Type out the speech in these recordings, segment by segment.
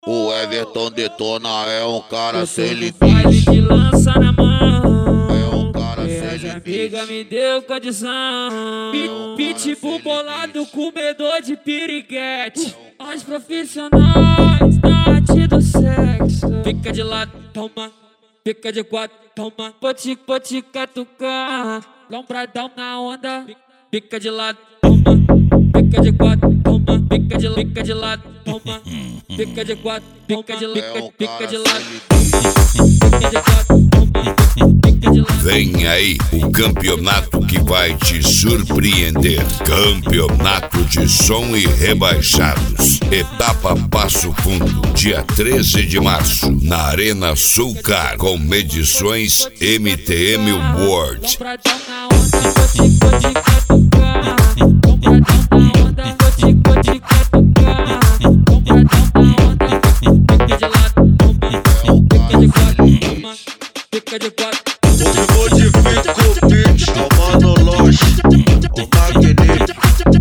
O Everton Detona é um cara sem Baile limite. de lança na mão. É um cara sem As amigas limite. me deu condição. Pitbull bolado, comedor de piriguete. As profissionais da arte do sexo. Fica de lado, toma. Fica de quatro, toma. Vou te catucar. Lombradão na onda. Fica de lado, toma. Fica de quatro, toma. Fica de lado, toma. Fica de quatro, fica de lado. Fica de quatro, toma. Fica de lado. Vem aí o campeonato que vai te surpreender. Campeonato de som e rebaixados. Etapa Passo Fundo, dia 13 de março, na Arena Sulcar, com medições MTM World. Lombradão na onda, vou te catucar. Lombradão na onda, vou te catucar. Lombradão na onda, fica de lado, toma. Fica de quatro, toma. Fica de quatro. O modifica o beat, é o Mano Loche, o magnífico,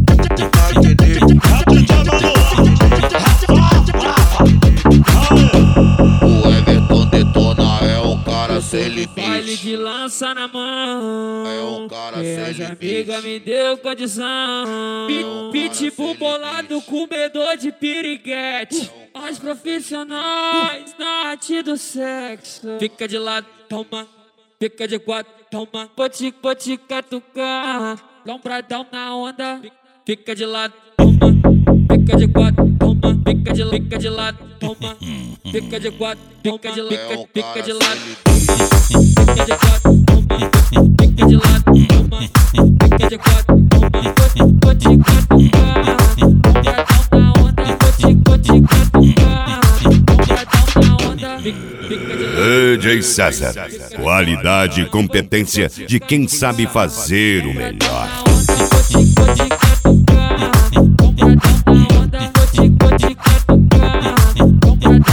O Everton Detona é um cara sem Baile limite. de lança na mão. É um cara sem As limite. amigas me deu condição. Pitbull bolado, comedor de piriguete. As profissionais da arte do sexo. Fica de lado, toma. Fica de quatro, toma. Vou te catucar. Lombradão na onda. Fica de lado, toma. Fica de quatro, toma. Fica de lado, toma. Fica de quatro, fica de lado. Fica de quatro, toma. Fica de lado, toma. Fica de quatro, toma. Vou te catucar. Lombradão na onda. Vou te catucar. Lombradão na onda. Fica de lado. DJ César, qualidade e competência de quem sabe fazer o melhor.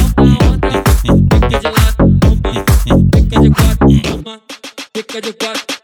Fica de quatro,